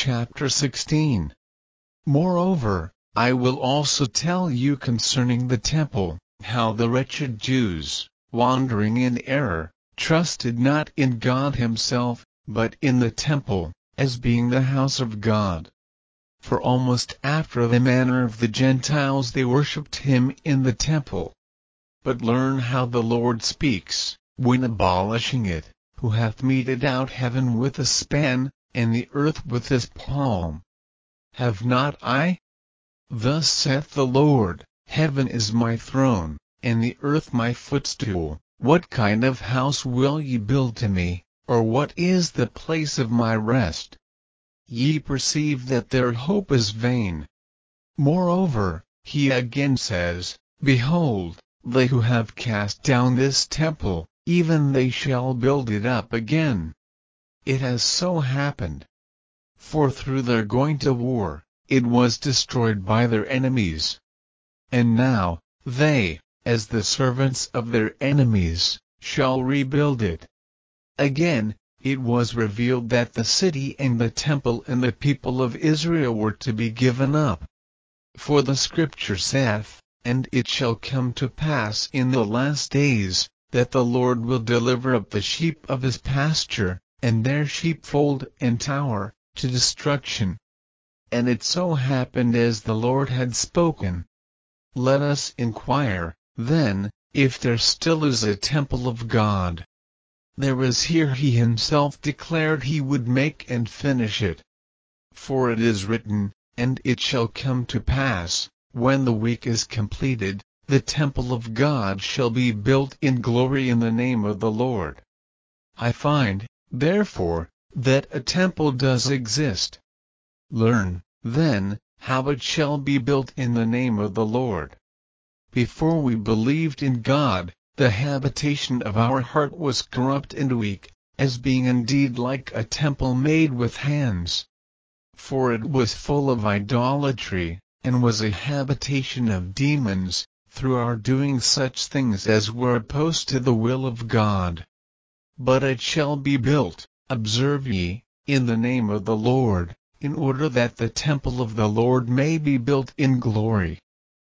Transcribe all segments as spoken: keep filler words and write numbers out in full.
chapter sixteen. Moreover, I will also tell you concerning the temple, how the wretched Jews, wandering in error, trusted not in God himself, but in the temple, as being the house of God. For almost after the manner of the Gentiles they worshipped him in the temple. But learn how the Lord speaks, when abolishing it, who hath meted out heaven with a span, and the earth with his palm. Have not I? Thus saith the Lord, heaven is my throne, and the earth my footstool. What kind of house will ye build to me, or what is the place of my rest? Ye perceive that their hope is vain. Moreover, he again says, Behold, they who have cast down this temple, even they shall build it up again. It has so happened. For through their going to war, it was destroyed by their enemies. And now, they, as the servants of their enemies, shall rebuild it. Again, it was revealed that the city and the temple and the people of Israel were to be given up. For the Scripture saith, And it shall come to pass in the last days, that the Lord will deliver up the sheep of his pasture, and their sheepfold and tower, to destruction. And it so happened as the Lord had spoken. Let us inquire, then, if there still is a temple of God. There is here he himself declared he would make and finish it. For it is written, And it shall come to pass, when the week is completed, the temple of God shall be built in glory in the name of the Lord. I find, therefore, that a temple does exist. Learn, then, how it shall be built in the name of the Lord. Before we believed in God, the habitation of our heart was corrupt and weak, as being indeed like a temple made with hands. For it was full of idolatry, and was a habitation of demons, through our doing such things as were opposed to the will of God. But it shall be built, observe ye, in the name of the Lord, in order that the temple of the Lord may be built in glory.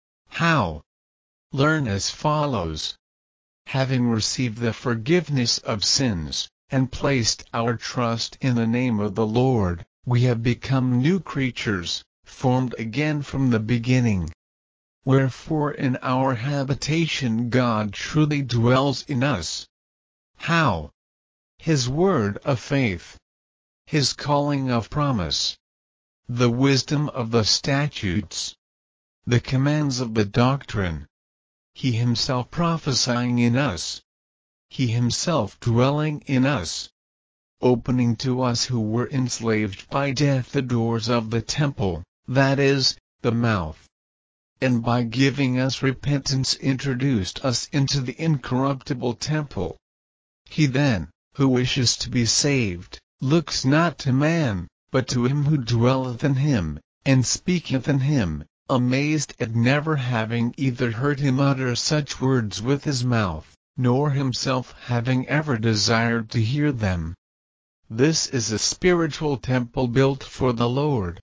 How? Learn as follows. Having received the forgiveness of sins, and placed our trust in the name of the Lord, we have become new creatures, formed again from the beginning. Wherefore in our habitation God truly dwells in us. How? His word of faith. His calling of promise. The wisdom of the statutes. The commands of the doctrine. He himself prophesying in us. He himself dwelling in us. Opening to us who were enslaved by death the doors of the temple, that is, the mouth. And by giving us repentance introduced us into the incorruptible temple. He then, who wishes to be saved, looks not to man, but to him who dwelleth in him, and speaketh in him, amazed at never having either heard him utter such words with his mouth, nor himself having ever desired to hear them. This is a spiritual temple built for the Lord,